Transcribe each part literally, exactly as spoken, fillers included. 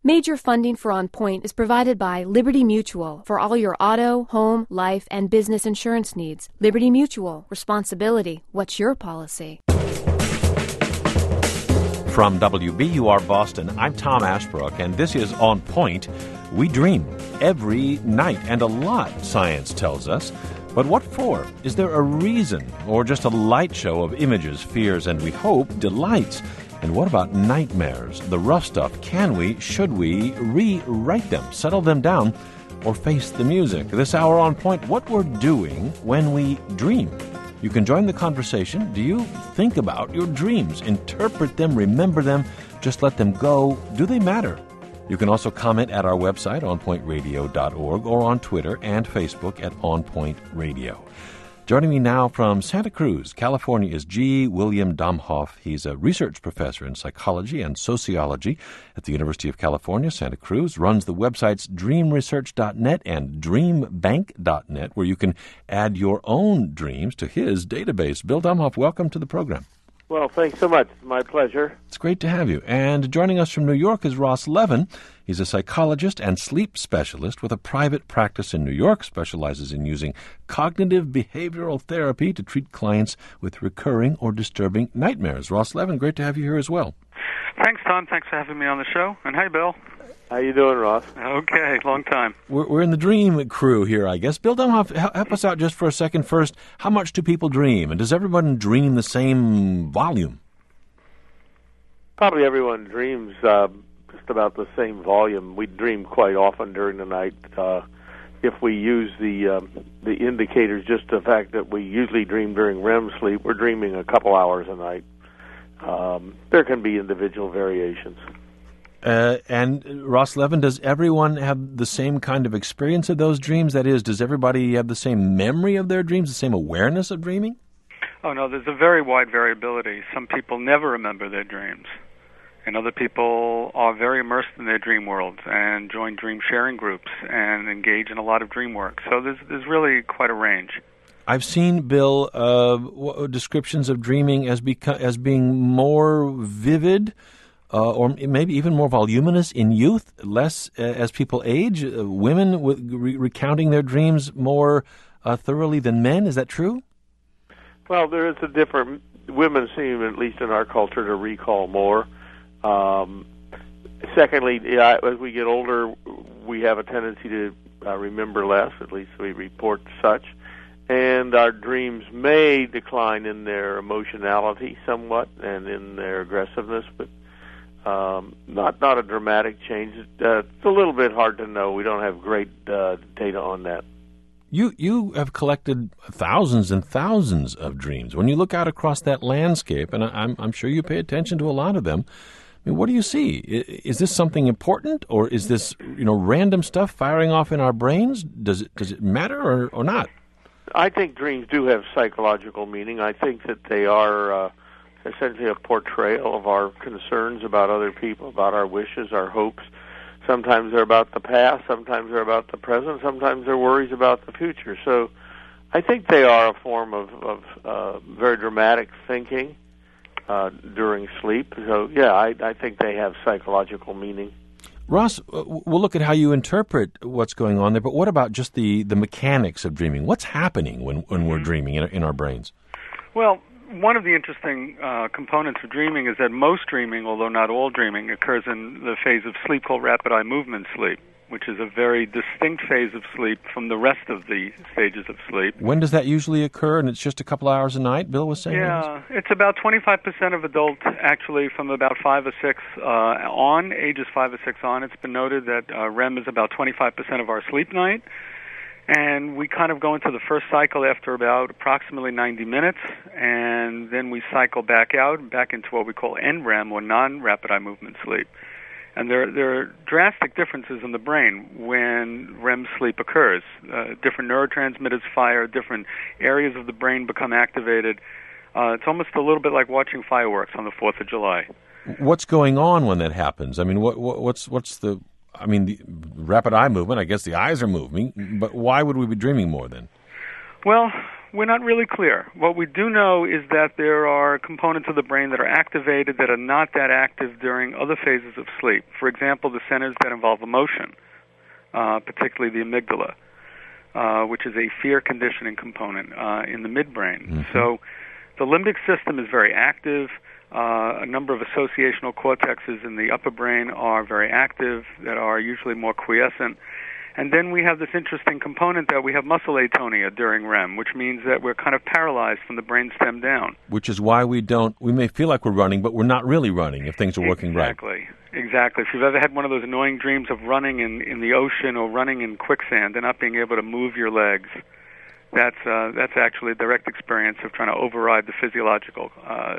Major funding for On Point is provided by Liberty Mutual for all your auto, home, life, and business insurance needs. Liberty Mutual. Responsibility. What's your policy? From W B U R Boston, I'm Tom Ashbrook, and this is On Point. We dream every night, and a lot, science tells us. But what for? Is there a reason, or just a light show of images, fears, and we hope, delights? And what about nightmares, the rough stuff? Can we, should we, rewrite them, settle them down, or face the music? This hour On Point, what we're doing when we dream. You can join the conversation. Do you think about your dreams, interpret them, remember them, just let them go? Do they matter? You can also comment at our website, on point radio dot org, or on Twitter and Facebook at On Point Radio. Joining me now from Santa Cruz, California, is G. William Domhoff. He's a research professor in psychology and sociology at the University of California, Santa Cruz, runs the websites dream research dot net and dream bank dot net, where you can add your own dreams to his database. Bill Domhoff, welcome to the program. Well, thanks so much. My pleasure. It's great to have you. And joining us from New York is Ross Levin. He's a psychologist and sleep specialist with a private practice in New York, specializes in using cognitive behavioral therapy to treat clients with recurring or disturbing nightmares. Ross Levin, great to have you here as well. Thanks, Tom. Thanks for having me on the show. And hey, Bill. How you doing, Ross? Okay, long time. We're, we're in the dream crew here, I guess. Bill Domhoff, help us out just for a second first. How much do people dream? And does everyone dream the same volume? Probably everyone dreams uh, just about the same volume. We dream quite often during the night. Uh, if we use the um, the indicators, just the fact that we usually dream during R E M sleep, we're dreaming a couple hours a night. Um, there can be individual variations. Uh, and Ross Levin, does everyone have the same kind of experience of those dreams? That is, does everybody have the same memory of their dreams, the same awareness of dreaming? Oh, no, there's a very wide variability. Some people never remember their dreams, and other people are very immersed in their dream worlds and join dream sharing groups and engage in a lot of dream work. So there's, there's really quite a range. I've seen, Bill, uh, w- descriptions of dreaming as, beco- as being more vivid, Uh, or maybe even more voluminous in youth, less uh, as people age, uh, women w- re- recounting their dreams more uh, thoroughly than men. Is that true? Well, there is a different... Women seem, at least in our culture, to recall more. Um, secondly, yeah, as we get older, we have a tendency to uh, remember less, at least we report such. And our dreams may decline in their emotionality somewhat and in their aggressiveness, but Um, not not a dramatic change. Uh, it's a little bit hard to know. We don't have great uh, data on that. You you have collected thousands and thousands of dreams. When you look out across that landscape, and I'm I'm sure you pay attention to a lot of them. I mean, what do you see? Is this something important, or is this you know random stuff firing off in our brains? Does it does it matter or, or not? I think dreams do have psychological meaning. I think that they are. Uh, essentially a portrayal of our concerns about other people, about our wishes, our hopes. Sometimes they're about the past, sometimes they're about the present, sometimes they're worries about the future. So I think they are a form of, of uh, very dramatic thinking uh, during sleep. So, yeah, I, I think they have psychological meaning. Ross, we'll look at how you interpret what's going on there, but what about just the, the mechanics of dreaming? What's happening when, when we're dreaming in, in our brains? Well, one of the interesting uh, components of dreaming is that most dreaming, although not all dreaming, occurs in the phase of sleep called rapid eye movement sleep, which is a very distinct phase of sleep from the rest of the stages of sleep. When does that usually occur? And it's just a couple hours a night, Bill was saying? Yeah, it's about twenty-five percent of adults, actually, from about five or six uh, on, ages five or six on. It's been noted that uh, R E M is about twenty-five percent of our sleep night. And we kind of go into the first cycle after about approximately ninety minutes, and then we cycle back out, back into what we call N R E M, or non-rapid eye movement sleep. And there, there are drastic differences in the brain when R E M sleep occurs. Uh, different neurotransmitters fire, different areas of the brain become activated. Uh, it's almost a little bit like watching fireworks on the fourth of July. What's going on when that happens? I mean, what, what, what's what's the... I mean, the rapid eye movement, I guess the eyes are moving, but why would we be dreaming more then? Well, we're not really clear. What we do know is that there are components of the brain that are activated that are not that active during other phases of sleep. For example, the centers that involve emotion, uh, particularly the amygdala, uh, which is a fear conditioning component uh, in the midbrain. Mm-hmm. So the limbic system is very active. Uh, a number of associational cortexes in the upper brain are very active, that are usually more quiescent. And then we have this interesting component that we have muscle atonia during R E M, which means that we're kind of paralyzed from the brainstem down. Which is why we don't, we may feel like we're running, but we're not really running if things are working exactly. right. Exactly, exactly. If you've ever had one of those annoying dreams of running in, in the ocean or running in quicksand and not being able to move your legs, that's, uh, that's actually a direct experience of trying to override the physiological uh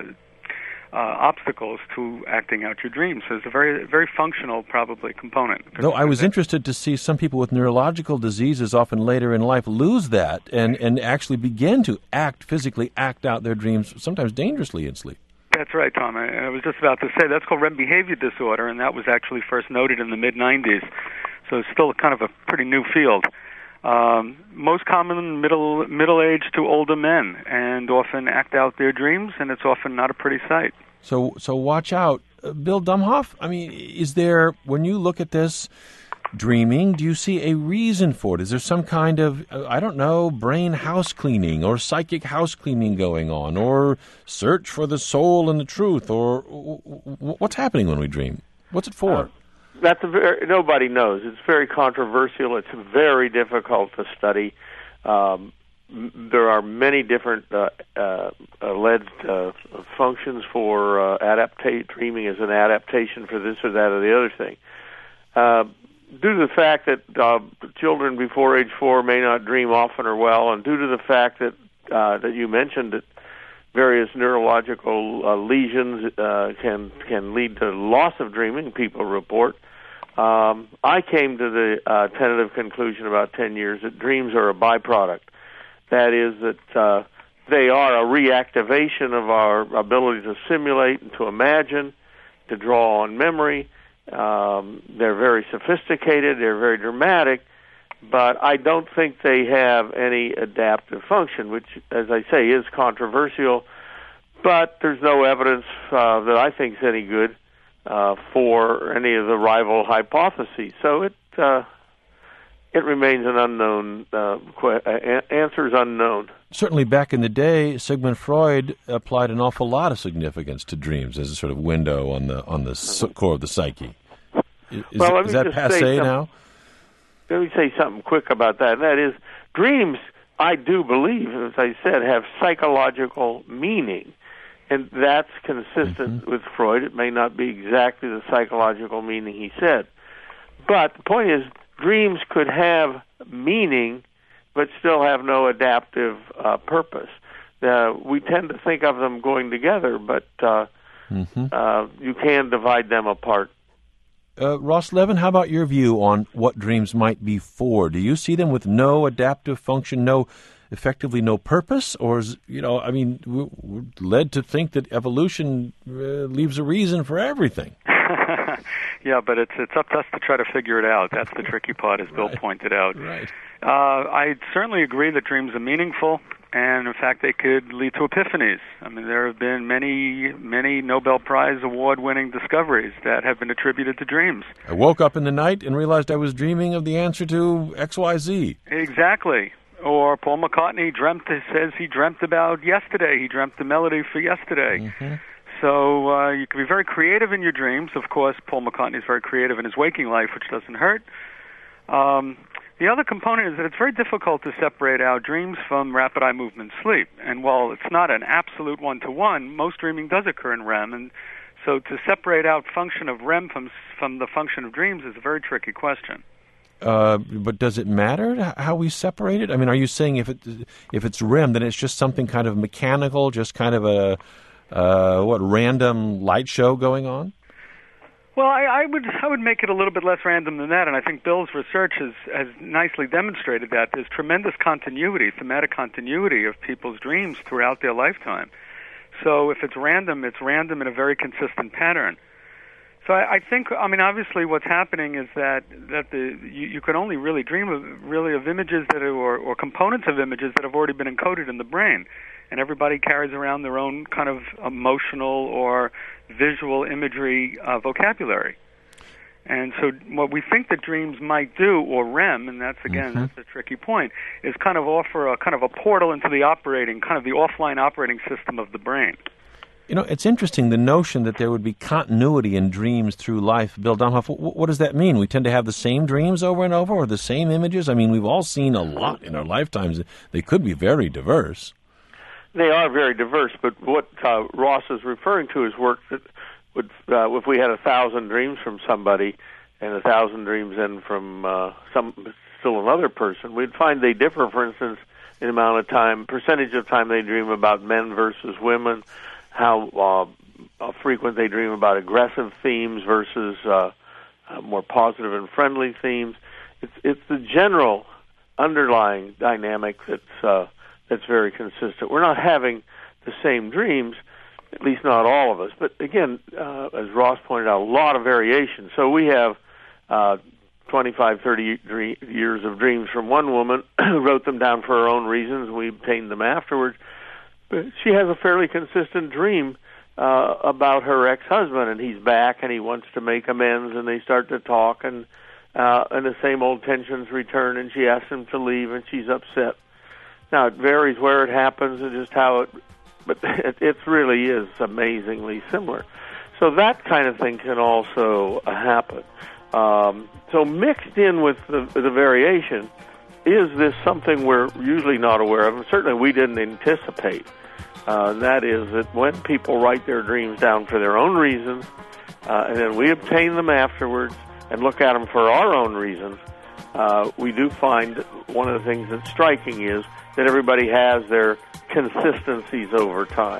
Uh, obstacles to acting out your dreams. So it's a very, very functional, probably, component. Though I was interested to see some people with neurological diseases often later in life lose that and, and actually begin to act, physically act out their dreams, sometimes dangerously in sleep. That's right, Tom. I, I was just about to say that's called R E M behavior disorder, and that was actually first noted in the mid nineties. So it's still kind of a pretty new field. Um, most common middle middle age to older men, and often act out their dreams, and it's often not a pretty sight. So, so watch out, uh, Bill Domhoff. I mean, is there, when you look at this dreaming, do you see a reason for it? Is there some kind of, uh, I don't know, brain house cleaning or psychic house cleaning going on, or search for the soul and the truth, or w- w- what's happening when we dream? What's it for? Uh, That's a very, nobody knows. It's very controversial. It's very difficult to study. Um, m- there are many different uh, uh, alleged uh, functions for uh, adaptate dreaming as an adaptation for this or that or the other thing. Uh, due to the fact that uh, children before age four may not dream often or well, and due to the fact that uh, that you mentioned that various neurological uh, lesions uh, can can lead to loss of dreaming, people report. Um, I came to the uh, tentative conclusion about ten years that dreams are a byproduct. That is that uh, they are a reactivation of our ability to simulate and to imagine, to draw on memory. Um, they're very sophisticated, they're very dramatic, but I don't think they have any adaptive function, which, as I say, is controversial. But there's no evidence uh, that I think is any good uh, for any of the rival hypotheses. So it uh, it remains an unknown. Uh, que- uh, answer is unknown. Certainly, back in the day, Sigmund Freud applied an awful lot of significance to dreams as a sort of window on the on the mm-hmm. core of the psyche. Is, well, is that passé now? Let me say something quick about that. And that is, dreams, I do believe, as I said, have psychological meaning. And that's consistent mm-hmm. with Freud. It may not be exactly the psychological meaning he said. But the point is, dreams could have meaning, but still have no adaptive uh, purpose. Uh, we tend to think of them going together, but uh, mm-hmm. uh, you can divide them apart. Uh, Ross Levin, how about your view on what dreams might be for? Do you see them with no adaptive function, no, effectively no purpose? Or, is, you know, I mean, we're led to think that evolution uh, leaves a reason for everything. Yeah, but it's it's up to us to try to figure it out. That's the tricky part, as Bill right. pointed out. Right. Uh, I certainly agree that dreams are meaningful, and in fact, they could lead to epiphanies. I mean, there have been many, many Nobel Prize award-winning discoveries that have been attributed to dreams. I woke up in the night and realized I was dreaming of the answer to X Y Z. Exactly. Or Paul McCartney dreamt, says he dreamt about yesterday. He dreamt the melody for yesterday. Mm-hmm. So uh, you can be very creative in your dreams. Of course, Paul McCartney is very creative in his waking life, which doesn't hurt. Um, the other component is that it's very difficult to separate out dreams from rapid eye movement sleep. And while it's not an absolute one-to-one, most dreaming does occur in R E M. And so to separate out function of R E M from, from the function of dreams is a very tricky question. Uh, but does it matter how we separate it? I mean, are you saying if it if it's R E M, then it's just something kind of mechanical, just kind of a uh, what random light show going on? Well, I, I would I would make it a little bit less random than that, and I think Bill's research has, has nicely demonstrated that. There's tremendous continuity, thematic continuity of people's dreams throughout their lifetime. So if it's random, it's random in a very consistent pattern. So I, I think, I mean, obviously, what's happening is that that the you, you can only really dream of really of images that are, or, or components of images that have already been encoded in the brain, and everybody carries around their own kind of emotional or visual imagery uh, vocabulary. And so, what we think that dreams might do, or REM, and that's again mm-hmm. that's a tricky point, is kind of offer a kind of a portal into the operating, kind of the offline operating system of the brain. You know, it's interesting, the notion that there would be continuity in dreams through life. Bill Domhoff, what, what does that mean? We tend to have the same dreams over and over, or the same images? I mean, we've all seen a lot in our lifetimes. They could be very diverse. They are very diverse, but what uh, Ross is referring to is work that would, uh, if we had a thousand dreams from somebody and a thousand dreams in from uh, some still another person, we'd find they differ, for instance, in amount of time, percentage of time they dream about men versus women, how uh, frequent they dream about aggressive themes versus uh, uh, more positive and friendly themes. It's it's the general underlying dynamic that's uh, that's very consistent. We're not having the same dreams, at least not all of us. But again, uh, as Ross pointed out, a lot of variation. So we have uh, twenty-five, thirty dream, years of dreams from one woman who wrote them down for her own reasons, and we obtained them afterwards. But she has a fairly consistent dream uh, about her ex-husband, and he's back, and he wants to make amends, and they start to talk, and uh, and the same old tensions return, and she asks him to leave, and she's upset. Now, it varies where it happens and just how it, but it, it really is amazingly similar. So that kind of thing can also uh, happen. Um, so mixed in with the, the variation is this something we're usually not aware of, and certainly we didn't anticipate. Uh, and that is that when people write their dreams down for their own reasons, uh, and then we obtain them afterwards and look at them for our own reasons, uh, we do find one of the things that's striking is that everybody has their consistencies over time.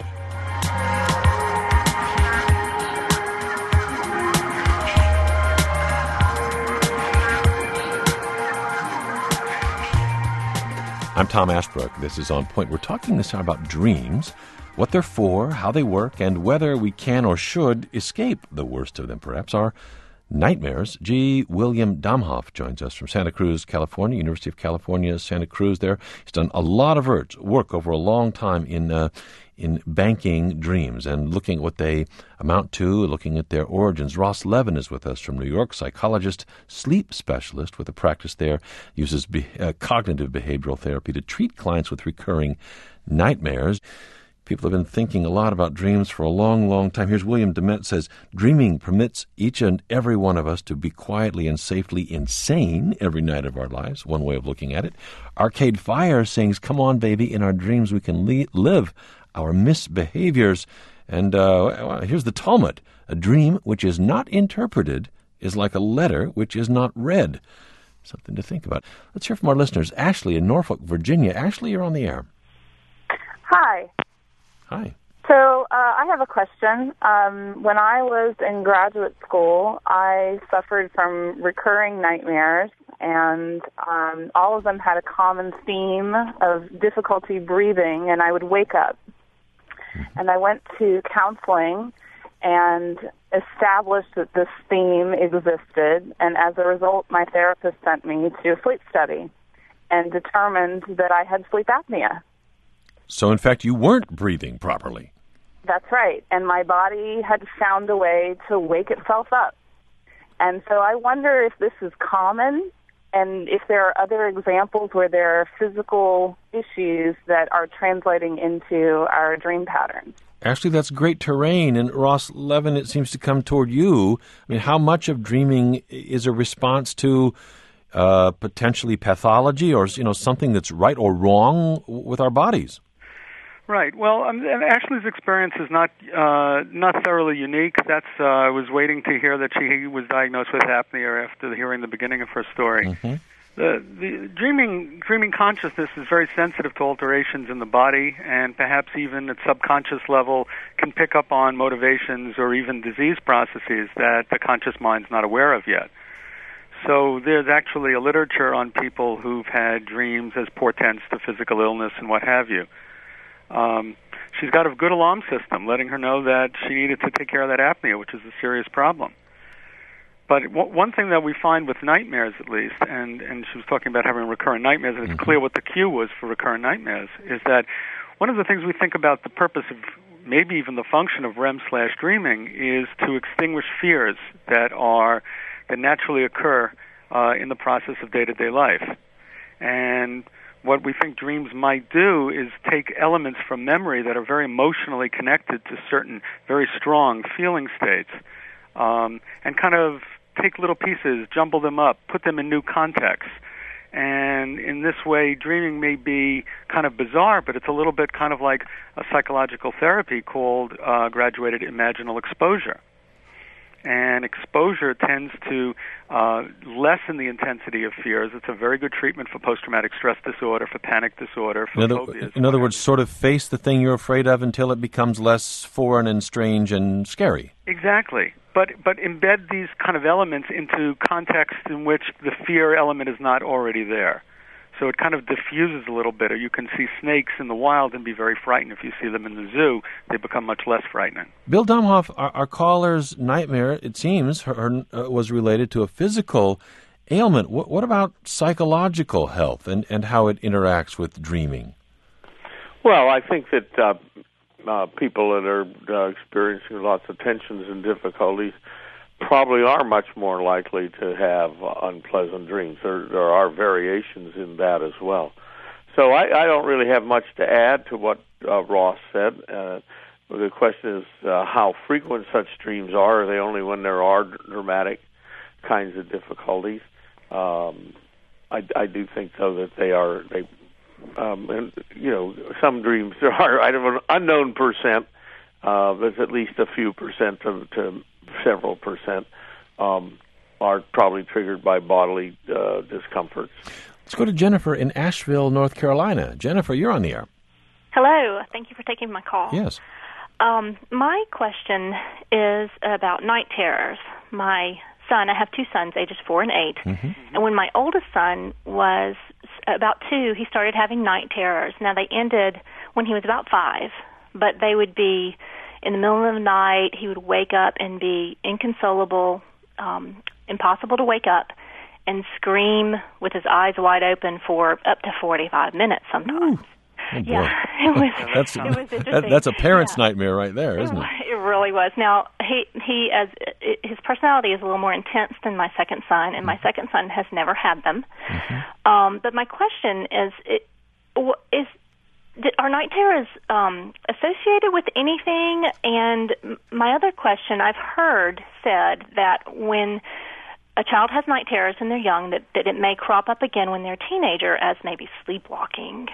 I'm Tom Ashbrook. This is On Point. We're talking this hour about dreams, what they're for, how they work, and whether we can or should escape the worst of them, perhaps, our nightmares. G. William Domhoff joins us from Santa Cruz, California, University of California, Santa Cruz there. He's done a lot of work over a long time in uh, in banking dreams and looking at what they amount to, looking at their origins. Ross Levin is with us from New York, psychologist, sleep specialist with a practice there, uses be- uh, cognitive behavioral therapy to treat clients with recurring nightmares. People have been thinking a lot about dreams for a long, long time. Here's William Dement says, dreaming permits each and every one of us to be quietly and safely insane every night of our lives, one way of looking at it. Arcade Fire sings, come on, baby, in our dreams we can le- live our misbehaviors. And uh, here's the Talmud. A dream which is not interpreted is like a letter which is not read. Something to think about. Let's hear from our listeners. Ashley in Norfolk, Virginia. Ashley, you're on the air. Hi. Hi. So uh, I have a question. Um, when I was in graduate school, I suffered from recurring nightmares, and um, all of them had a common theme of difficulty breathing, and I would wake up. Mm-hmm. And I went to counseling and established that this theme existed, and as a result, my therapist sent me to a sleep study and determined that I had sleep apnea. So, in fact, you weren't breathing properly. That's right. And my body had found a way to wake itself up. And so I wonder if this is common and if there are other examples where there are physical issues that are translating into our dream patterns. Actually, that's great terrain. And Ross Levin, it seems to come toward you. I mean, how much of dreaming is a response to uh, potentially pathology or, you know, something that's right or wrong with our bodies? Right. Well, um, and Ashley's experience is not uh, not thoroughly unique. That's uh, I was waiting to hear that she was diagnosed with apnea after hearing the beginning of her story. Mm-hmm. The, the dreaming dreaming consciousness is very sensitive to alterations in the body, and perhaps even at subconscious level can pick up on motivations or even disease processes that the conscious mind's not aware of yet. So there's actually a literature on people who've had dreams as portents to physical illness and what have you. Um, she's got a good alarm system letting her know that she needed to take care of that apnea, which is a serious problem. But w- one thing that we find with nightmares, at least, and, and she was talking about having recurrent nightmares, and it's Mm-hmm. clear what the cue was for recurrent nightmares, is that one of the things we think about the purpose of, maybe even the function of R E M slash dreaming, is to extinguish fears that are that naturally occur uh, in the process of day-to-day life. And what we think dreams might do is take elements from memory that are very emotionally connected to certain very strong feeling states, um, and kind of take little pieces, jumble them up, put them in new contexts. And in this way, dreaming may be kind of bizarre, but it's a little bit kind of like a psychological therapy called uh, graduated imaginal exposure. And exposure tends to uh, lessen the intensity of fears. It's a very good treatment for post-traumatic stress disorder, for panic disorder, for In other, phobias. in other words, sort of face the thing you're afraid of until it becomes less foreign and strange and scary. Exactly. But but embed these kind of elements into contexts in which the fear element is not already there. So it kind of diffuses a little bit. Or you can see snakes in the wild and be very frightened. If you see them in the zoo, they become much less frightening. Bill Domhoff, our, our caller's nightmare, it seems, her, her, uh, was related to a physical ailment. What, what about psychological health and, and how it interacts with dreaming? Well, I think that uh, uh, people that are uh, experiencing lots of tensions and difficulties probably are much more likely to have uh, unpleasant dreams. There, there are variations in that as well. So I, I don't really have much to add to what uh, Ross said. Uh, the question is uh, how frequent such dreams are. Are they only when there are dramatic kinds of difficulties? Um, I, I do think, though, that they are, they, um, and, you know, some dreams there are, I don't know, an unknown percent, uh, there's at least a few percent to, to several percent, um, are probably triggered by bodily uh, discomforts. Let's go to Jennifer in Asheville, North Carolina. Jennifer, you're on the air. Hello. Thank you for taking my call. Yes. Um, my question is about night terrors. My son, I have two sons, ages four and eight, Mm-hmm. and when my oldest son was about two, he started having night terrors. Now, they ended when he was about five, but they would be in the middle of the night. He would wake up and be inconsolable, um, impossible to wake up, and scream with his eyes wide open for up to forty-five minutes sometimes. Ooh. Oh, boy. Yeah, it was. That's, it was that, interesting. that's a parent's Yeah. nightmare right there, isn't it? It really was. Now, he he as his personality is a little more intense than my second son, and my second son has never had them. Mm-hmm. Um, but my question is, it, is are night terrors um, associated with anything? And my other question, I've heard said that when a child has night terrors and they're young, that, that it may crop up again when they're a teenager as maybe sleepwalking.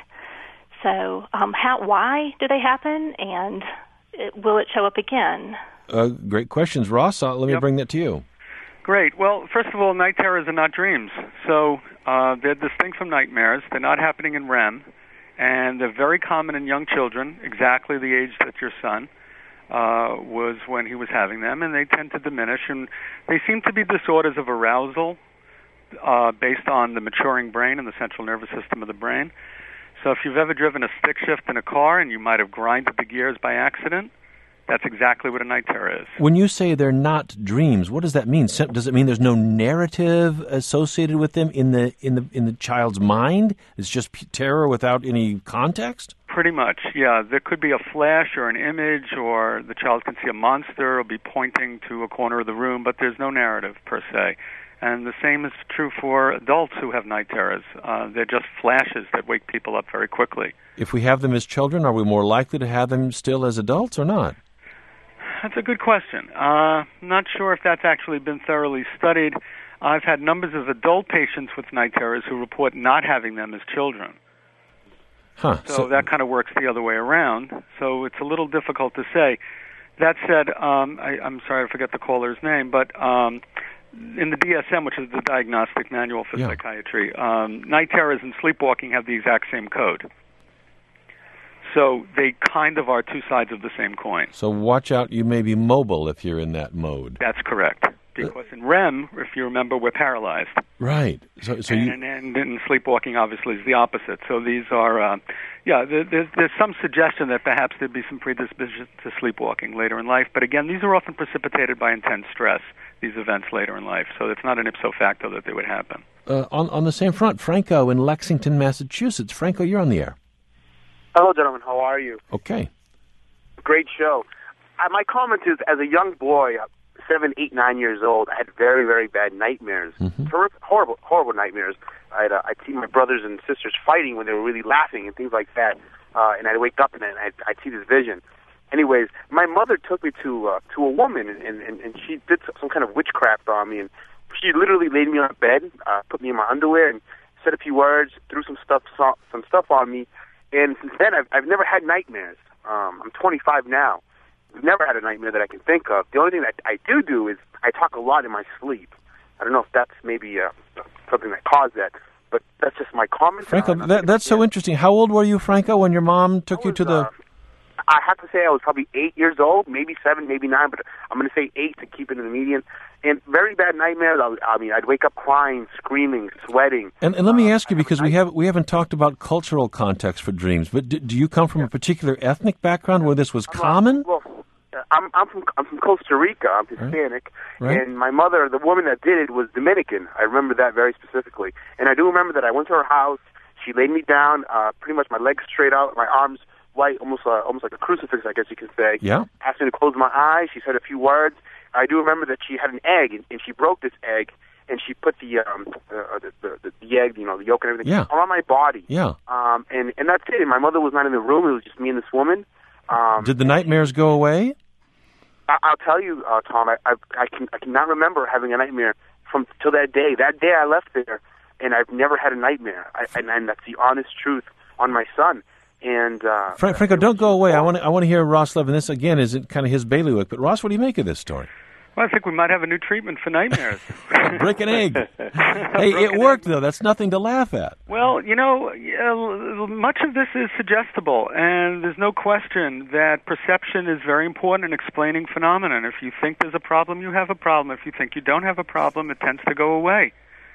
So, um, how? Why do they happen, and it, will it show up again? Uh, great questions, Ross. Uh, let me Yep. bring that to you. Great. Well, first of all, night terrors are not dreams. So uh, they're distinct from nightmares. They're not happening in R E M, and they're very common in young children, exactly the age that your son uh, was when he was having them, and they tend to diminish. And they seem to be disorders of arousal uh, based on the maturing brain and the central nervous system of the brain. So if you've ever driven a stick shift in a car and you might have grinded the gears by accident, that's exactly what a night terror is. When you say they're not dreams, what does that mean? Does it mean there's no narrative associated with them in the in the in the child's mind? It's just p- terror without any context? Pretty much, yeah. There could be a flash or an image, or the child can see a monster or be pointing to a corner of the room, but there's no narrative per se. And the same is true for adults who have night terrors. Uh, they're just flashes that wake people up very quickly. If we have them as children, are we more likely to have them still as adults or not? That's a good question. Uh, not sure if that's actually been thoroughly studied. I've had numbers of adult patients with night terrors who report not having them as children. Huh. So, So, that kind of works the other way around. So it's a little difficult to say. That said, um, I, I'm sorry, I forget the caller's name, but um, in the D S M, which is the Diagnostic Manual for Yeah. Psychiatry, um, night terrors and sleepwalking have the exact same code. So they kind of are two sides of the same coin. so watch out, you may be mobile if you're in that mode. That's correct. Because in R E M, if you remember, we're paralyzed. Right. So, so you, and, and, and sleepwalking, obviously, is the opposite. So these are, uh, yeah, there, there's, there's some suggestion that perhaps there'd be some predisposition to sleepwalking later in life. But again, these are often precipitated by intense stress. these events later in life. So it's not an ipso facto that they would happen. Uh, on, on the same front, Franco in Lexington, Massachusetts. Franco, you're on the air. Hello, gentlemen. How are you? Okay. Great show. Uh, my comment is, as a young boy, uh, seven, eight, nine years old, I had very, very bad nightmares. Mm-hmm. Horrible, horrible, horrible nightmares. I'd, uh, I'd see my brothers and sisters fighting when they were really laughing and things like that. Uh, and I'd wake up and I'd, I'd see this vision. Anyways, my mother took me to uh, to a woman, and, and, and she did some kind of witchcraft on me. And she literally laid me on a bed, uh, put me in my underwear, and said a few words, threw some stuff, some stuff on me. And since then, I've, I've never had nightmares. Um, I'm twenty-five now. I've never had a nightmare that I can think of. The only thing that I do do is I talk a lot in my sleep. I don't know if that's maybe uh, something that caused that, but that's just my comment. Franco, that, that's so interesting. How old were you, Franco, when your mom took was, you to the... Uh, I have to say I was probably eight years old, maybe seven, maybe nine, but I'm going to say eight to keep it in the median. And very bad nightmares. I, I mean, I'd wake up crying, screaming, sweating. And, and let me uh, ask you, because we have we haven't talked about cultural context for dreams, but do, do you come from a particular ethnic background where this was I'm common? A, well, I'm I'm from I'm from Costa Rica. I'm Hispanic, right. Right. And my mother, the woman that did it, was Dominican. I remember that very specifically, and I do remember that I went to her house. She laid me down, uh, pretty much my legs straight out, my arms white, almost uh, almost like a crucifix, I guess you could say. Yeah. Asked me to close my eyes. She said a few words. I do remember that she had an egg, and, and she broke this egg, and she put the um uh, the, the the egg, you know, the yolk and everything, yeah. around my body. Yeah. Um, and and that's it. And my mother was not in the room. It was just me and this woman. Um, Did the nightmares go away? I, I'll tell you, uh, Tom. I, I I can I cannot remember having a nightmare from till that day. That day I left there, and I've never had a nightmare. I, and, and that's the honest truth on my son. And uh, Fra- Franco, don't go away. I want to I want to hear Ross Levin. This again is kind of his bailiwick. But Ross, what do you make of this story? Well, I think we might have a new treatment for nightmares. Brick and egg. Hey, it worked though. That's nothing to laugh at. Well, you know, yeah, much of this is suggestible, and there's no question that perception is very important in explaining phenomena. If you think there's a problem, you have a problem. If you think you don't have a problem, it tends to go away.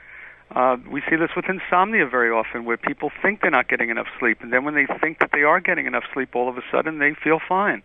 Uh, we see this with insomnia very often, where people think they're not getting enough sleep, and then when they think that they are getting enough sleep, all of a sudden they feel fine.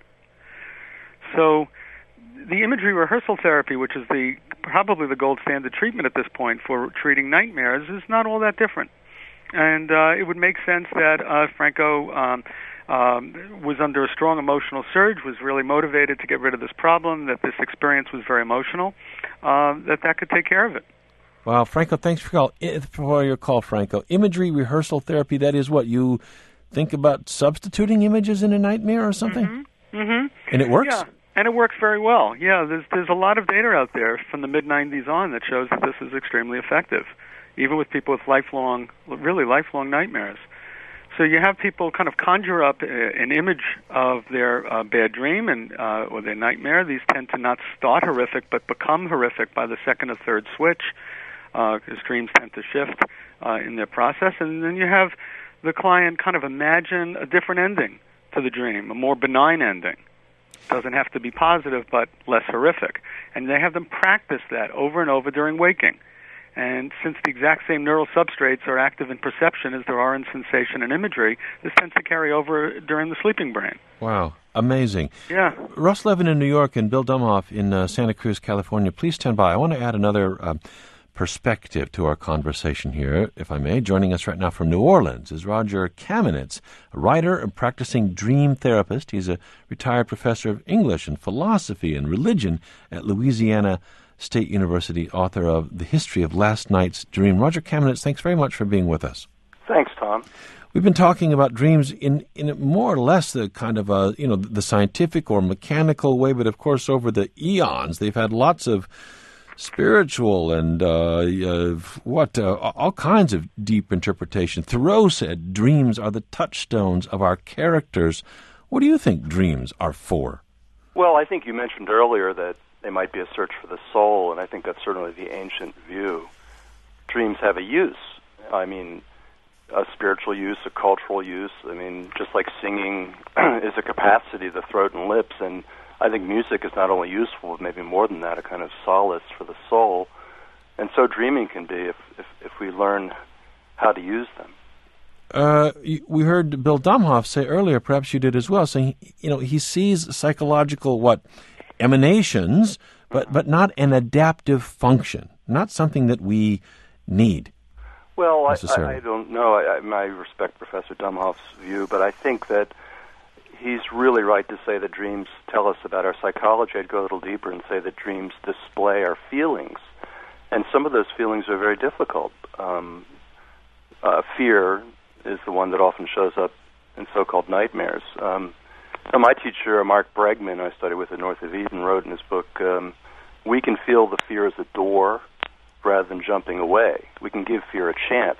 So the imagery rehearsal therapy, which is the probably the gold standard treatment at this point for treating nightmares, is not all that different. And uh, it would make sense that uh, Franco um, um, was under a strong emotional surge, was really motivated to get rid of this problem, that this experience was very emotional, uh, that that could take care of it. Wow, Franco, thanks for, call, for your call, Franco. Imagery rehearsal therapy, that is what? You think about substituting images in a nightmare or something? Mm-hmm. Mm-hmm. And it works? Yeah, and it works very well. Yeah, there's there's a lot of data out there from the mid nineties on that shows that this is extremely effective, even with people with lifelong, really lifelong nightmares. So you have people kind of conjure up an image of their uh, bad dream and uh, or their nightmare. These tend to not start horrific, but become horrific by the second or third switch, because uh, dreams tend to shift uh, in their process. And then you have the client kind of imagine a different ending to the dream, a more benign ending. Doesn't have to be positive, but less horrific. And they have them practice that over and over during waking. And since the exact same neural substrates are active in perception as there are in sensation and imagery, this tends to carry over during the sleeping brain. Wow, amazing. Yeah. Russ Levin in New York and Bill Dumhoff in uh, Santa Cruz, California. Please stand by. I want to add another uh, perspective to our conversation here, if I may. Joining us right now from New Orleans is Roger Kamenetz, a writer and practicing dream therapist. He's a retired professor of English and philosophy and religion at Louisiana State University, author of The History of Last Night's Dream. Roger Kamenetz, thanks very much for being with us. Thanks, Tom. We've been talking about dreams in, in more or less the kind of a, you know, the scientific or mechanical way, but of course over the eons they've had lots of spiritual and uh, uh, what uh, all kinds of deep interpretation. Thoreau said dreams are the touchstones of our characters. What do you think dreams are for? Well, I think you mentioned earlier that they might be a search for the soul, and I think that's certainly the ancient view. Dreams have a use. I mean, a spiritual use, a cultural use. I mean, just like singing is a capacity of the throat and lips, and I think music is not only useful, but maybe more than that, a kind of solace for the soul. And so dreaming can be if, if, if we learn how to use them. Uh, we heard Bill Dumhoff say earlier, perhaps you did as well, saying, you know, he sees psychological, what, emanations, but, but not an adaptive function, not something that we need. Well, I, I, I don't know. I, I, I respect Professor Domhoff's view, but I think that he's really right to say that dreams tell us about our psychology. I'd go a little deeper and say that dreams display our feelings, and some of those feelings are very difficult. Um, uh, fear is the one that often shows up in so-called nightmares. Um, my teacher, Mark Bregman, I studied with at North of Eden, wrote in his book, um, we can feel the fear as a door rather than jumping away. We can give fear a chance.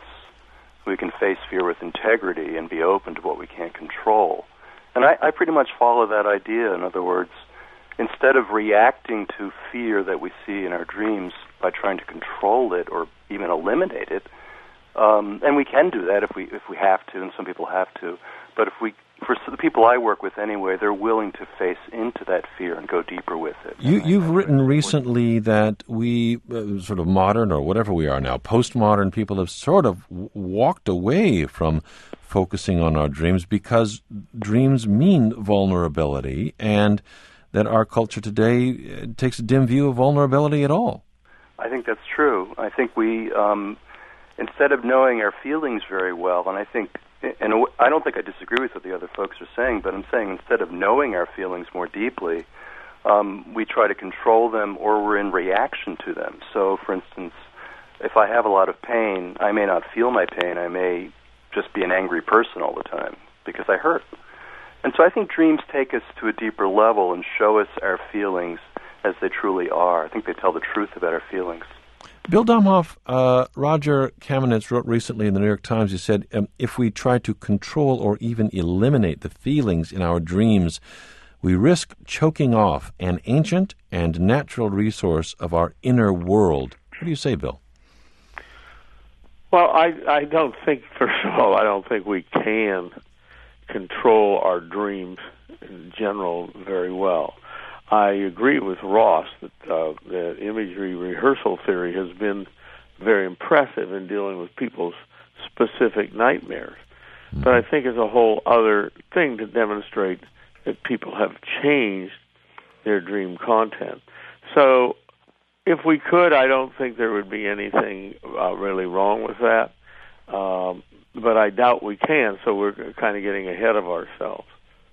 We can face fear with integrity and be open to what we can't control. And I, I pretty much follow that idea. In other words, instead of reacting to fear that we see in our dreams by trying to control it or even eliminate it, um, and we can do that if we if we have to, and some people have to, but if we, for the people I work with anyway, they're willing to face into that fear and go deeper with it. You, you've written recently that we, uh, sort of modern or whatever we are now, postmodern people have sort of w- walked away from focusing on our dreams because dreams mean vulnerability, and that our culture today takes a dim view of vulnerability at all. I think that's true. I think we, um, instead of knowing our feelings very well, and I think, and I don't think I disagree with what the other folks are saying, but I'm saying instead of knowing our feelings more deeply, um, we try to control them or we're in reaction to them. So, for instance, if I have a lot of pain, I may not feel my pain. I may just be an angry person all the time because I hurt. And so I think dreams take us to a deeper level and show us our feelings as they truly are. I think they tell the truth about our feelings. Bill Domhoff, uh, Roger Kamenetz wrote recently in the New York Times, he said, um, if we try to control or even eliminate the feelings in our dreams, we risk choking off an ancient and natural resource of our inner world. What do you say, Bill? Well, I, I don't think, first of all, I don't think we can control our dreams in general very well. I agree with Ross that uh, the imagery rehearsal theory has been very impressive in dealing with people's specific nightmares. Mm-hmm. But I think it's a whole other thing to demonstrate that people have changed their dream content. So if we could, I don't think there would be anything uh, really wrong with that. Um, but I doubt we can, so we're kind of getting ahead of ourselves.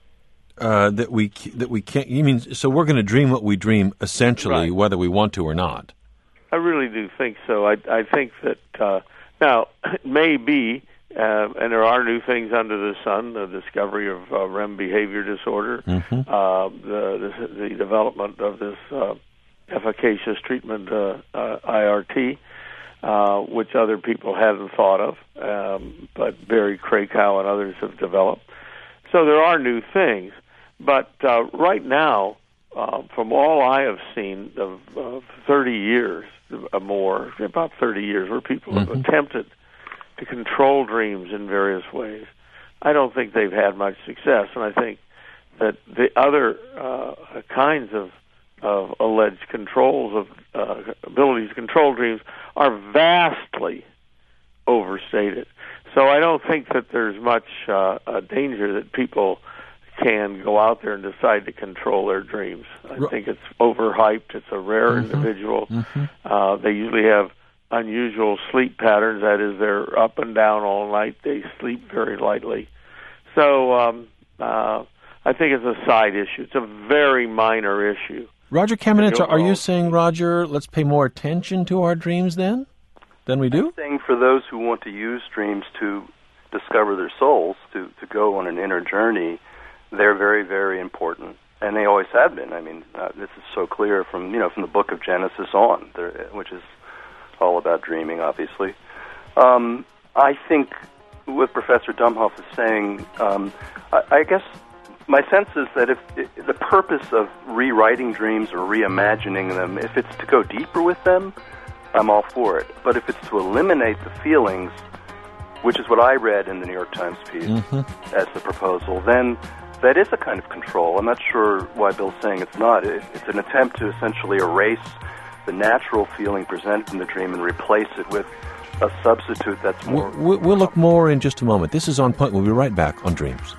Uh, that we that we can't. You mean so we're going to dream what we dream, essentially, right, whether we want to or not? I really do think so. I, I think that uh, now it may be, uh, and there are new things under the sun. The discovery of uh, R E M behavior disorder, mm-hmm. uh, the, the the development of this uh, efficacious treatment, uh, uh, I R T, uh, which other people hadn't thought of, um, but Barry Krakow and others have developed. So there are new things. But uh, right now, uh, from all I have seen of, of thirty years or more, about thirty years, where people mm-hmm. have attempted to control dreams in various ways, I don't think they've had much success. And I think that the other uh, kinds of, of alleged controls of uh, abilities to control dreams are vastly overstated. So I don't think that there's much uh, a danger that people can go out there and decide to control their dreams. I think it's overhyped. It's a rare mm-hmm. individual. Mm-hmm. Uh, they usually have unusual sleep patterns. That is, they're up and down all night. They sleep very lightly. So um, uh, I think it's a side issue. It's a very minor issue. Roger Kamenetz, are you saying, Roger, let's pay more attention to our dreams then than we do? I'm saying for those who want to use dreams to discover their souls, to, to go on an inner journey, they're very, very important, and they always have been. I mean, uh, this is so clear from you know from the book of Genesis on, there, which is all about dreaming, obviously. Um, I think what Professor Domhoff is saying, um, I, I guess my sense is that if, if the purpose of rewriting dreams or reimagining them, if it's to go deeper with them, I'm all for it. But if it's to eliminate the feelings, which is what I read in the New York Times piece mm-hmm. as the proposal, then that is a kind of control. I'm not sure why Bill's saying it's not. It, it's an attempt to essentially erase the natural feeling presented in the dream and replace it with a substitute that's more... We'll, we'll look more in just a moment. This is On Point. We'll be right back on Dreams.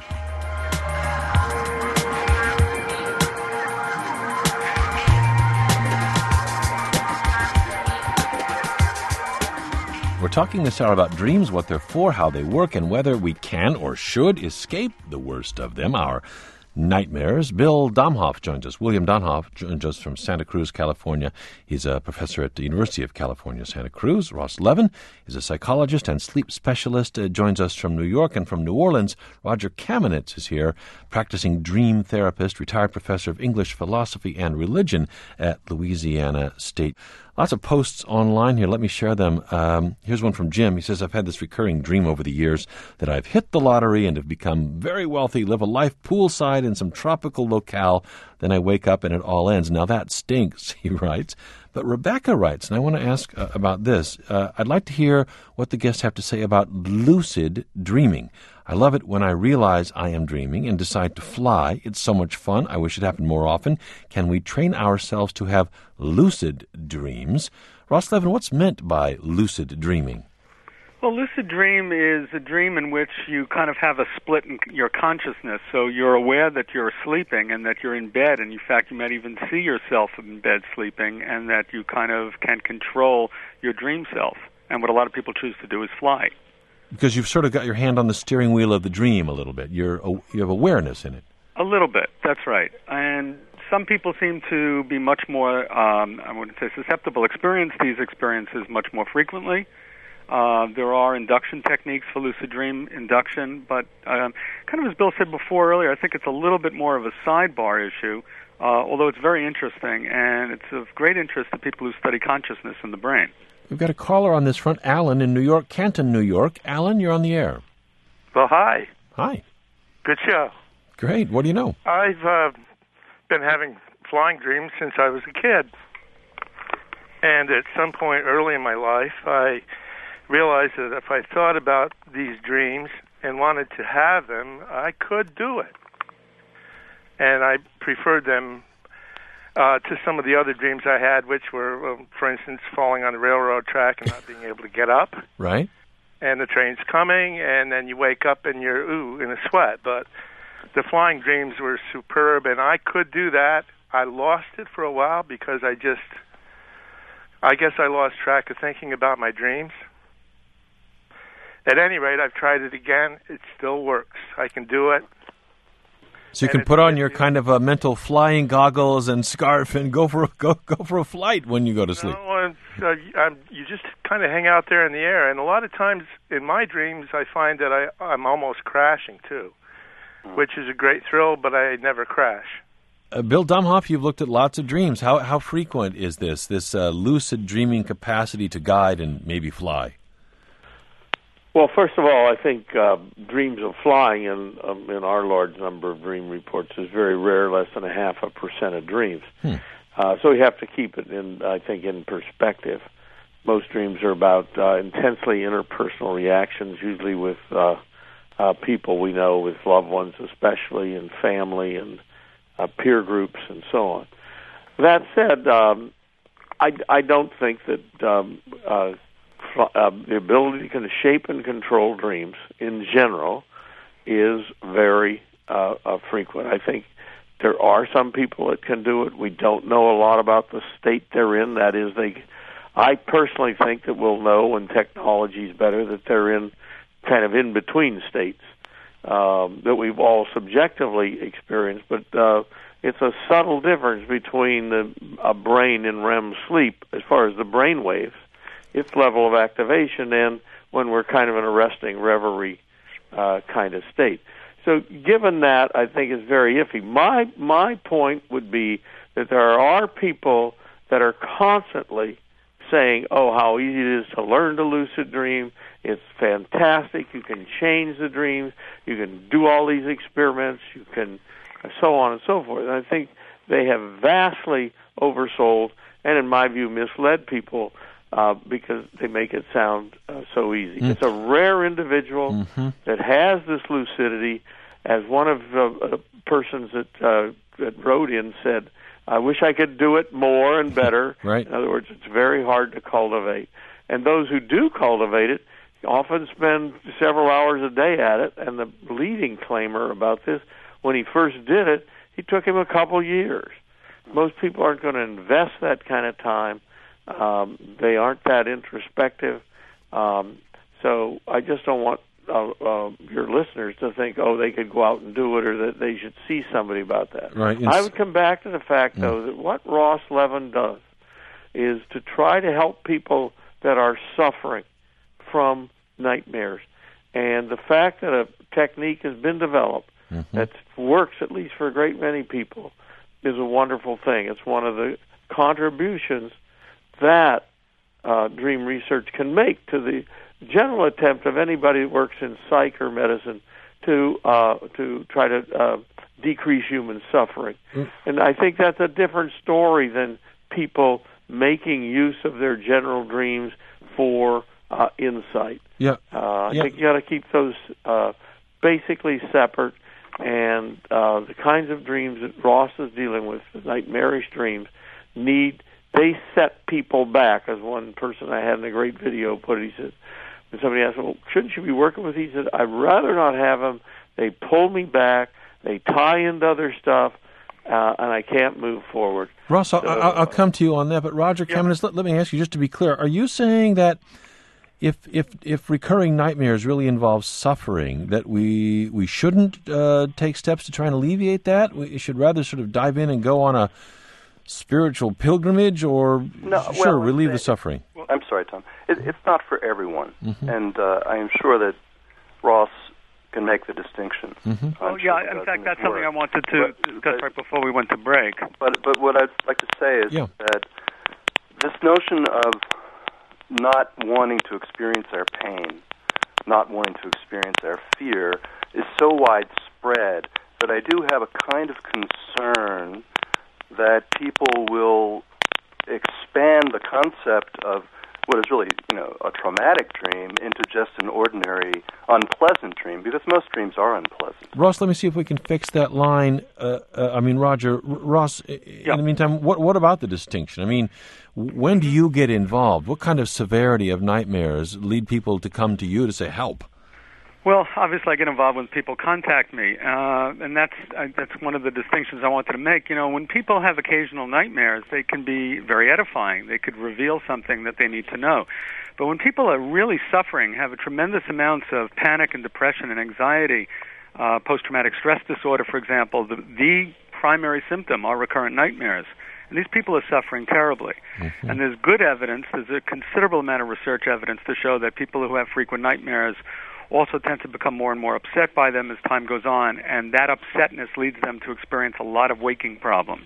We're talking this hour about dreams, what they're for, how they work, and whether we can or should escape the worst of them, our nightmares. Bill Domhoff joins us. William Domhoff joins us from Santa Cruz, California. He's a professor at the University of California, Santa Cruz. Ross Levin is a psychologist and sleep specialist, uh, joins us from New York. And from New Orleans, Roger Kamenetz is here, practicing dream therapist, retired professor of English philosophy and religion at Louisiana State. Lots of posts online here. Let me share them. Um, here's one from Jim. He says, I've had this recurring dream over the years that I've hit the lottery and have become very wealthy, live a life poolside in some tropical locale. Then I wake up and it all ends. Now that stinks, he writes. But Rebecca writes, and I want to ask uh, about this. Uh, I'd like to hear what the guests have to say about lucid dreaming. I love it when I realize I am dreaming and decide to fly. It's so much fun. I wish it happened more often. Can we train ourselves to have lucid dreams? Ross Levin, what's meant by lucid dreaming? Well, lucid dream is a dream in which you kind of have a split in your consciousness. So you're aware that you're sleeping and that you're in bed, and in fact you might even see yourself in bed sleeping, and that you kind of can control your dream self. And what a lot of people choose to do is fly. Because you've sort of got your hand on the steering wheel of the dream a little bit. You're you have awareness in it. A little bit, that's right. And some people seem to be much more, um, I wouldn't say susceptible, experience these experiences much more frequently. Uh, there are induction techniques for lucid dream induction, but um, kind of as Bill said before earlier, I think it's a little bit more of a sidebar issue, uh, although it's very interesting, and it's of great interest to people who study consciousness in the brain. We've got a caller on this front, Alan in New York, Canton, New York. Alan, you're on the air. Well, hi. Hi. Good show. Great. What do you know? I've uh, been having flying dreams since I was a kid. And at some point early in my life, I realized that if I thought about these dreams and wanted to have them, I could do it. And I preferred them Uh, to some of the other dreams I had, which were, um, for instance, falling on a railroad track and not being able to get up. Right. And the train's coming, and then you wake up and you're, ooh, in a sweat. But the flying dreams were superb, and I could do that. I lost it for a while because I just, I guess I lost track of thinking about my dreams. At any rate, I've tried it again. It still works. I can do it. So you can put on your kind of uh, mental flying goggles and scarf and go for a, go go for a flight when you go to sleep. No, uh, I'm, you just kind of hang out there in the air, and a lot of times in my dreams, I find that I I'm almost crashing too, which is a great thrill, but I never crash. Uh, Bill Domhoff, you've looked at lots of dreams. How how frequent is this this uh, lucid dreaming capacity to guide and maybe fly? Well, first of all, I think uh, dreams of flying in, um, in our large number of dream reports is very rare, less than a half a percent of dreams. Hmm. Uh, so we have to keep it, in, I think, in perspective. Most dreams are about uh, intensely interpersonal reactions, usually with uh, uh, people we know, with loved ones especially, and family and uh, peer groups and so on. That said, um, I, I don't think that um, uh, Uh, the ability to shape and control dreams in general is very uh, uh, frequent. I think there are some people that can do it. We don't know a lot about the state they're in. That is, they. I personally think that we'll know when technology is better that they're in kind of in between states um, that we've all subjectively experienced. But uh, it's a subtle difference between the, a brain in R E M sleep as far as the brain waves, its level of activation, and when we're kind of in a resting reverie uh, kind of state. So given that, I think it's very iffy. My my point would be that there are people that are constantly saying, oh, how easy it is to learn to lucid dream. It's fantastic. You can change the dreams. You can do all these experiments. You can so on and so forth. And I think they have vastly oversold and, in my view, misled people Uh, because they make it sound uh, so easy. Mm. It's a rare individual mm-hmm. that has this lucidity. As one of the uh, persons that, uh, that wrote in said, I wish I could do it more and better. Right. In other words, it's very hard to cultivate. And those who do cultivate it often spend several hours a day at it. And the leading claimer about this, when he first did it, it took him a couple years. Most people aren't going to invest that kind of time. Um, they aren't that introspective. Um, so I just don't want uh, uh, your listeners to think, oh, they could go out and do it, or that they should see somebody about that. Right. I would come back to the fact, mm. though, that what Ross Levin does is to try to help people that are suffering from nightmares. And the fact that a technique has been developed mm-hmm. that works, at least for a great many people, is a wonderful thing. It's one of the contributions that uh, dream research can make to the general attempt of anybody that works in psych or medicine to uh, to try to uh, decrease human suffering. Mm. And I think that's a different story than people making use of their general dreams for uh, insight. Yeah. Uh, I yeah. think you got to keep those uh, basically separate, and uh, the kinds of dreams that Ross is dealing with, the nightmarish dreams, need they set people back. As one person I had in a great video put it, he said, when somebody asked, well, shouldn't you be working with these? He said, I'd rather not have them. They pull me back. They tie into other stuff, uh, and I can't move forward. Ross, I'll, so, I'll, I'll come to you on that, but Roger yeah. Kamenetz, let, let me ask you, just to be clear, are you saying that if if if recurring nightmares really involve suffering, that we we shouldn't uh, take steps to try and alleviate that? We should rather sort of dive in and go on a spiritual pilgrimage, or no, sure, well, relieve it, the suffering? Well, I'm sorry, Tom. It, it's not for everyone, mm-hmm. and uh, I am sure that Ross can make the distinction. Mm-hmm. Oh, sure yeah, in fact, that's something I wanted to but, discuss but, right before we went to break. But but what I'd like to say is yeah. that this notion of not wanting to experience our pain, not wanting to experience our fear, is so widespread that I do have a kind of concern that people will expand the concept of what is really, you know, a traumatic dream into just an ordinary unpleasant dream, because most dreams are unpleasant. Ross, let me see if we can fix that line. Uh, uh, I mean, Roger, R- Ross, yeah. in the meantime, what what about the distinction? I mean, when do you get involved? What kind of severity of nightmares lead people to come to you to say, help? Well, obviously, I get involved when people contact me, uh, and that's uh, that's one of the distinctions I wanted to make. You know, when people have occasional nightmares, they can be very edifying. They could reveal something that they need to know. But when people are really suffering, have a tremendous amounts of panic and depression and anxiety, uh, post-traumatic stress disorder, for example, the, the primary symptom are recurrent nightmares. And these people are suffering terribly. Mm-hmm. And there's good evidence, there's a considerable amount of research evidence to show that people who have frequent nightmares also tend to become more and more upset by them as time goes on, and that upsetness leads them to experience a lot of waking problems.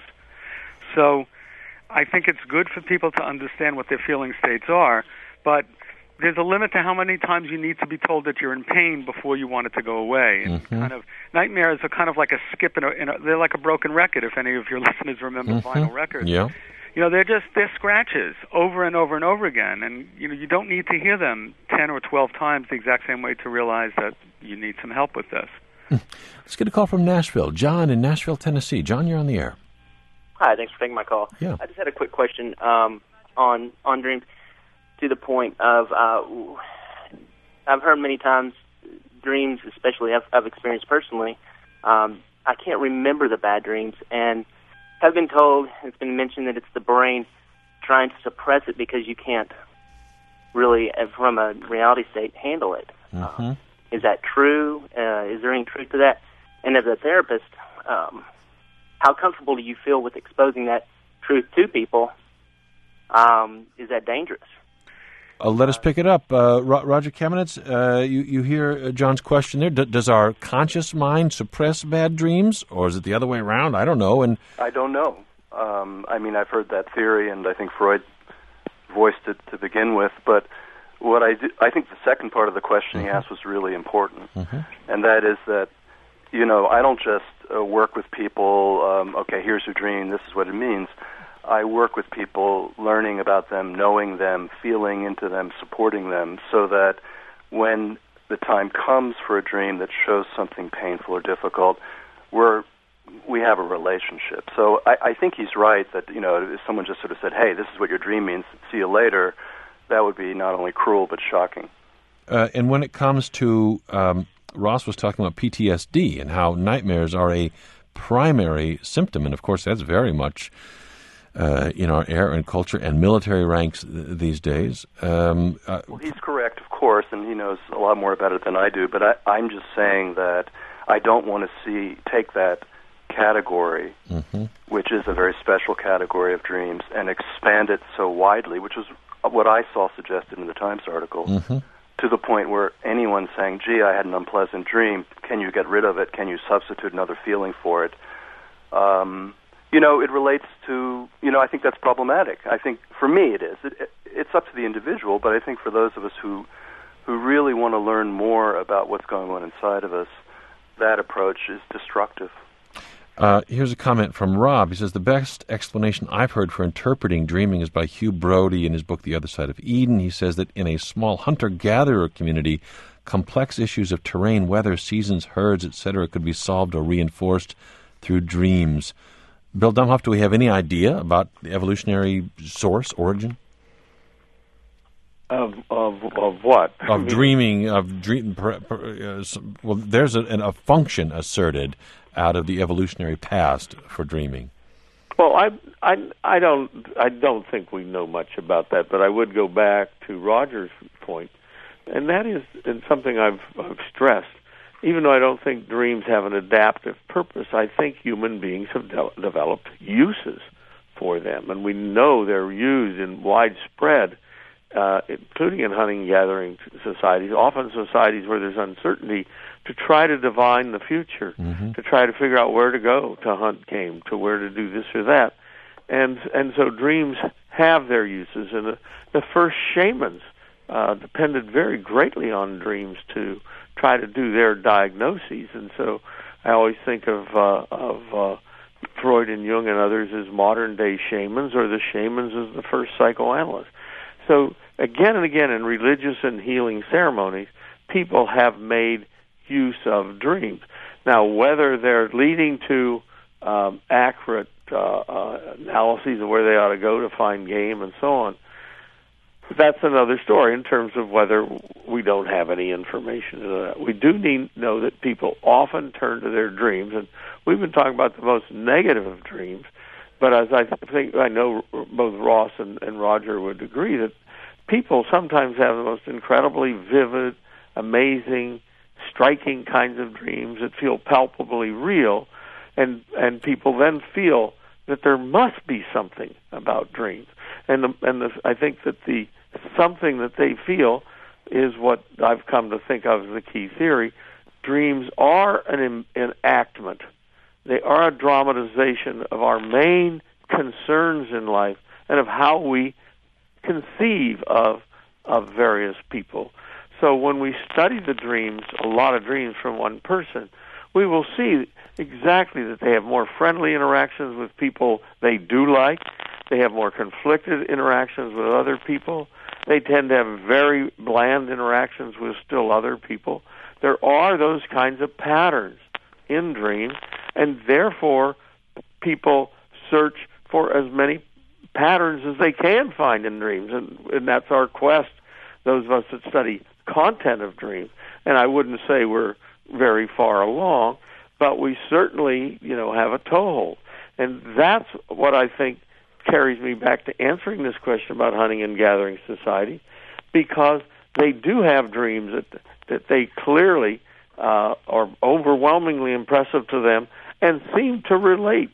So I think it's good for people to understand what their feeling states are, but there's a limit to how many times you need to be told that you're in pain before you want it to go away. And mm-hmm. kind of nightmares are kind of like a skip in a, in a they're like a broken record. If any of your listeners remember mm-hmm. vinyl records, yeah. you know, they're just they're scratches over and over and over again, and you know you don't need to hear them ten or twelve times the exact same way to realize that you need some help with this. Let's get a call from Nashville. John in Nashville, Tennessee. John, you're on the air. Hi, thanks for taking my call. Yeah. I just had a quick question um, on on dreams. To the point of, uh, I've heard many times dreams, especially I've, I've experienced personally. Um, I can't remember the bad dreams, and have been told, it's been mentioned that it's the brain trying to suppress it because you can't really, from a reality state, handle it. Mm-hmm. Uh, is that true? Uh, is there any truth to that? And as a therapist, um, how comfortable do you feel with exposing that truth to people? Um, is that dangerous? Uh, let us pick it up. Uh, Ro- Roger Kamenetz, uh, you, you hear uh, John's question there. D- does our conscious mind suppress bad dreams, or is it the other way around? I don't know. And I don't know. Um, I mean, I've heard that theory, and I think Freud voiced it to begin with. But what I, do, I think the second part of the question mm-hmm. he asked was really important, mm-hmm. and that is that, you know, I don't just uh, work with people, um, okay, here's your dream, this is what it means. I work with people, learning about them, knowing them, feeling into them, supporting them, so that when the time comes for a dream that shows something painful or difficult, we're we have a relationship. So I, I think he's right that, you know, if someone just sort of said, hey, this is what your dream means, see you later, that would be not only cruel but shocking. Uh, and when it comes to, um, Ross was talking about P T S D and how nightmares are a primary symptom, and of course that's very much uh, in our air and culture and military ranks th- these days. Um, uh, well, he's correct, of course, and he knows a lot more about it than I do, but I, I'm just saying that I don't want to see take that category, mm-hmm. which is a very special category of dreams, and expand it so widely, which was what I saw suggested in the Times article, mm-hmm. to the point where anyone's saying, gee, I had an unpleasant dream, can you get rid of it? Can you substitute another feeling for it? Um, you know, it relates to, you know, I think that's problematic. I think, for me, it is. It, it, it's up to the individual, but I think for those of us who, who really want to learn more about what's going on inside of us, that approach is destructive. Uh, here's a comment from Rob. He says, the best explanation I've heard for interpreting dreaming is by Hugh Brody in his book, The Other Side of Eden. He says that in a small hunter-gatherer community, complex issues of terrain, weather, seasons, herds, et cetera could be solved or reinforced through dreams. Bill Domhoff, do we have any idea about the evolutionary source, origin? Of of of what? Of dreaming, of dream. Uh, well, there's a, a function asserted out of the evolutionary past for dreaming. Well, I I I don't I don't think we know much about that, but I would go back to Roger's point, and that is and something I've, I've stressed. Even though I don't think dreams have an adaptive purpose, I think human beings have de- developed uses for them, and we know they're used in widespread. Uh, including in hunting-gathering societies, often societies where there's uncertainty, to try to divine the future, mm-hmm. to try to figure out where to go to hunt game, to where to do this or that. And and so dreams have their uses, and the, the first shamans uh, depended very greatly on dreams to try to do their diagnoses. And so I always think of, uh, of uh, Freud and Jung and others as modern-day shamans, or the shamans as the first psychoanalysts. So again and again in religious and healing ceremonies, people have made use of dreams. Now, whether they're leading to um, accurate uh, uh, analyses of where they ought to go to find game and so on, that's another story in terms of whether we don't have any information into that. We do need know that people often turn to their dreams, and we've been talking about the most negative of dreams. But as I think, I know both Ross and, and Roger would agree that people sometimes have the most incredibly vivid, amazing, striking kinds of dreams that feel palpably real, and and people then feel that there must be something about dreams. And the, and the, I think that the something that they feel is what I've come to think of as the key theory. Dreams are an enactment. They are a dramatization of our main concerns in life and of how we conceive of of various people. So when we study the dreams, a lot of dreams from one person, we will see exactly that they have more friendly interactions with people they do like. They have more conflicted interactions with other people. They tend to have very bland interactions with still other people. There are those kinds of patterns in dreams, and therefore people search for as many patterns as they can find in dreams, and, and that's our quest, those of us that study content of dreams. And I wouldn't say we're very far along, but we certainly, you know, have a toehold. And that's what I think carries me back to answering this question about hunting and gathering society, because they do have dreams that that they clearly uh, are overwhelmingly impressive to them and seem to relate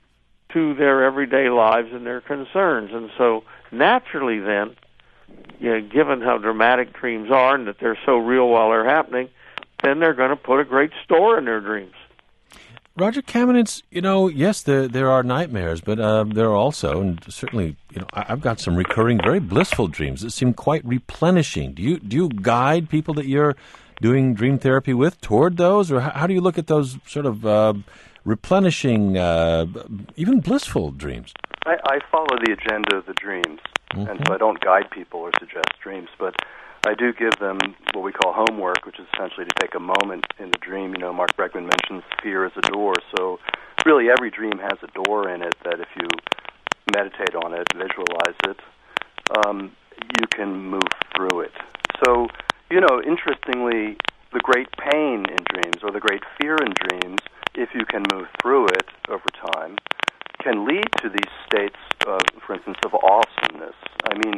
to their everyday lives and their concerns. And so naturally then, you know, given how dramatic dreams are and that they're so real while they're happening, then they're going to put a great store in their dreams. Roger Kamenetz, you know, yes, there there are nightmares, but um, there are also, and certainly, you know, I, I've got some recurring, very blissful dreams that seem quite replenishing. Do you do you guide people that you're doing dream therapy with toward those, or how, how do you look at those sort of uh, replenishing, uh, even blissful dreams? I, I follow the agenda of the dreams, mm-hmm. and so I don't guide people or suggest dreams, but I do give them what we call homework, which is essentially to take a moment in the dream. You know, Mark Bregman mentions fear as a door, so really every dream has a door in it that if you meditate on it, visualize it, um, you can move through it. So, you know, interestingly, the great pain in dreams or the great fear in dreams, if you can move through it over time, can lead to these states, uh, for instance, of awesomeness. I mean,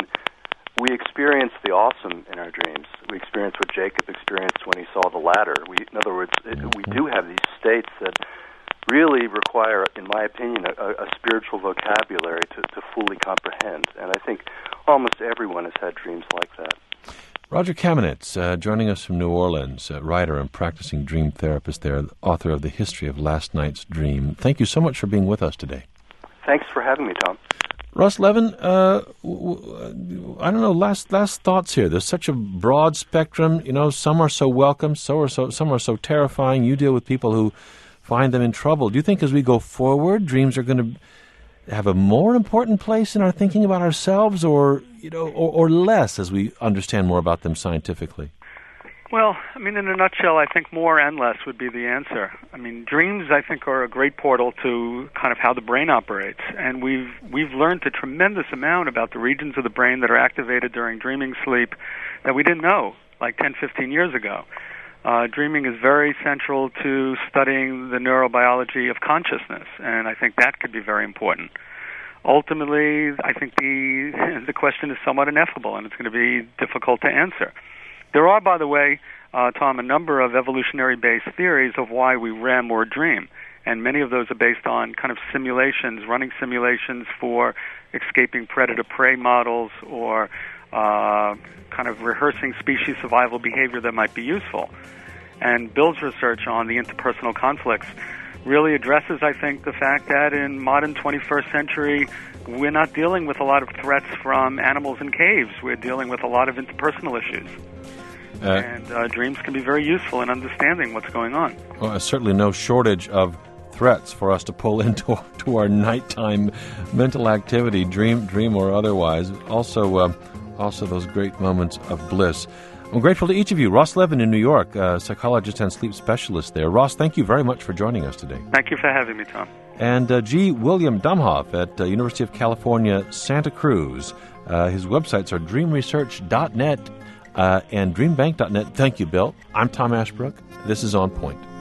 we experience the awesome in our dreams. We experience what Jacob experienced when he saw the ladder. We, in other words, it, we do have these states that really require, in my opinion, a, a spiritual vocabulary to, to fully comprehend. And I think almost everyone has had dreams like that. Roger Kamenetz, uh, joining us from New Orleans, uh, writer and practicing dream therapist there, author of The History of Last Night's Dream. Thank you so much for being with us today. Thanks for having me, Tom. Russ Levin, uh, w- w- I don't know, last last thoughts here. There's such a broad spectrum. You know, some are so welcome, so are so, some are so terrifying. You deal with people who find them in trouble. Do you think as we go forward, dreams are going to have a more important place in our thinking about ourselves, or you know, or, or less as we understand more about them scientifically? Well, I mean, in a nutshell, I think more and less would be the answer. I mean, dreams, I think, are a great portal to kind of how the brain operates, and we've we've learned a tremendous amount about the regions of the brain that are activated during dreaming sleep that we didn't know like ten, fifteen years ago. Uh, dreaming is very central to studying the neurobiology of consciousness, and I think that could be very important. Ultimately, I think the the question is somewhat ineffable, and it's going to be difficult to answer. There are, by the way, uh, Tom, a number of evolutionary-based theories of why we R E M or dream, and many of those are based on kind of simulations, running simulations for escaping predator-prey models or uh, kind of rehearsing species survival behavior that might be useful. And Bill's research on the interpersonal conflicts really addresses, I think, the fact that in modern twenty-first century, we're not dealing with a lot of threats from animals in caves. We're dealing with a lot of interpersonal issues. Uh, and uh, dreams can be very useful in understanding what's going on. Well, there's certainly no shortage of threats for us to pull into to our nighttime mental activity, dream, dream or otherwise. Also, uh, also those great moments of bliss. I'm grateful to each of you. Ross Levin in New York, uh, psychologist and sleep specialist there. Ross, thank you very much for joining us today. Thank you for having me, Tom. And uh, G. William Domhoff at uh, University of California, Santa Cruz. Uh, his websites are dream research dot net uh, and dream bank dot net. Thank you, Bill. I'm Tom Ashbrook. This is On Point.